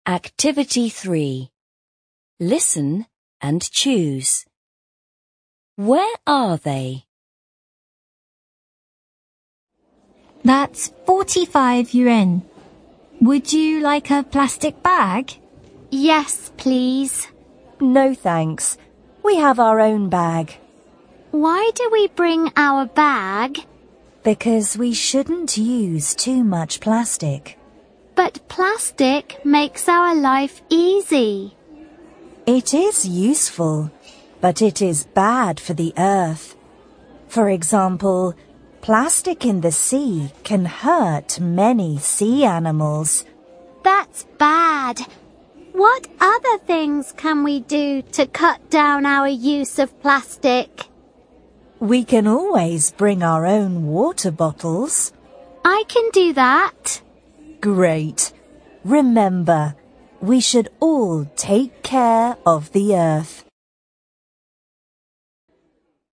Activity 3. Listen and choose. Where are they? That's 45 yuan. Would you like a plastic bag? Yes, please. No thanks. We have our own bag. Why do we bring our bag? Because we shouldn't use too much plastic. But plastic makes our life easy. It is useful, but it is bad for the earth. For example, plastic in the sea can hurt many sea animals. That's bad. What other things can we do to cut down our use of plastic? We can always bring our own water bottles. I can do that. Great. Remember, we should all take care of the earth.